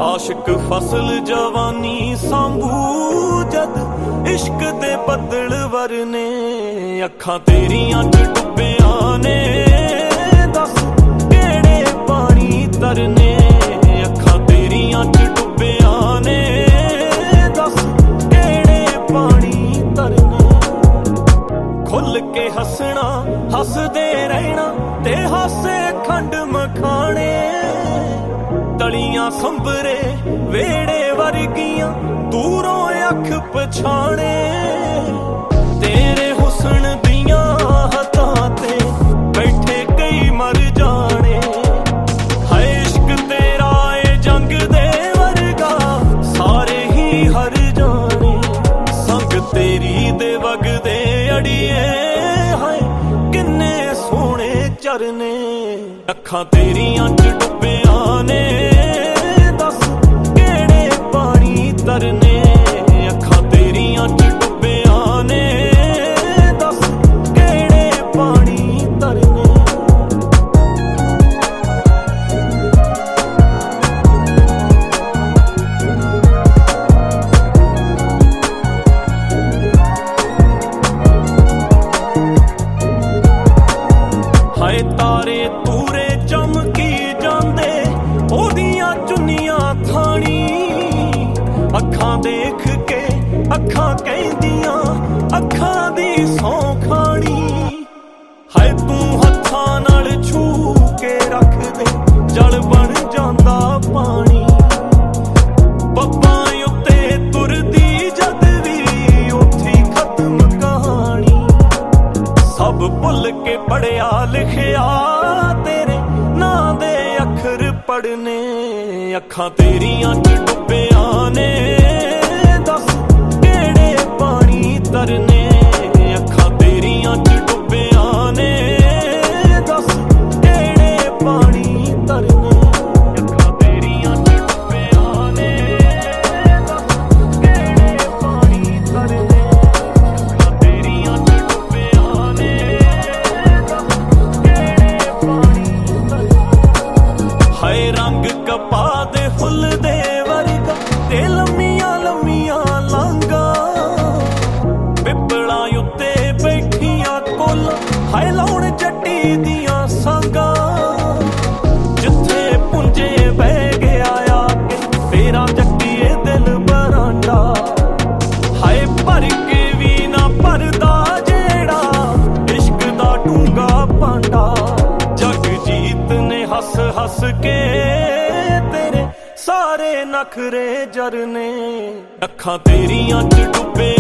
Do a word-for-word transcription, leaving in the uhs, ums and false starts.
आशिक फसल जवानी सांभू जद इश्क दे बदल वरने अखां तेरियां च डुब्बिया ने दस केड़े पानी तरने अखां तेरियां च डुब्बिया ने दस केड़े पानी तरने खुल के हसना हसदे रहना ते हासे खंड मखाने तलियां संभरे वेड़े वर्गियां दूरों अख पछाणे तेरे हुस्न दियां हथां ते बैठे कई मर जाने हाय इश्क तेरा ए जंग दे वर्गा सारे ही हर जाने संग तेरी दे वगदे अड़िए हाय किन्ने सोहणे चरने अखां तेरियां च डुब्बिया ने दस केड़े पानी तरने अखां तेरियां च डुब्बिया ने दस केड़े पानी तरने हाय तारे तूरे चमकी जांदे ओदियां चुन्नियां थानी अखां देख के अखां कहदियां अखां दी सौं खानी हाय तू हत्थां नाल छू के रख दे जल बन जांदा पानी पप्पां उत्ते तुरदी जद वी उत्थे खत्म कहानी सब भुल के पढ़िया लिखिया तेरे नां दे अखर पढ़ने अखां तेरियां च डुब्बिया ने दस केड़े पानी तरने अखां तेरियां च डुब्बिया ने दस केड़े पानी तरने अखां तेरियां च डुब्बिया ने दस केड़े पानी तरने अखां तेरियां च डुब्बिया ने दस केड़े पानी तरने हाय रंग कपा दे फुल दे वर्गा ते लम्मियां लम्मियां लांगा पिपला उत्ते बैठियां कोल हाय लाउण जट्टी दियां सांगा जिथे पुंजे बह गया आके तेरा जट्टीए दिल बरांडा हाय भर के भी ना भरदा जेड़ा इश्क दा डूंगा पांडा जगजीत ने हस हस के तेरे सारे नखरे जरने अखां तेरियां च डुब्बे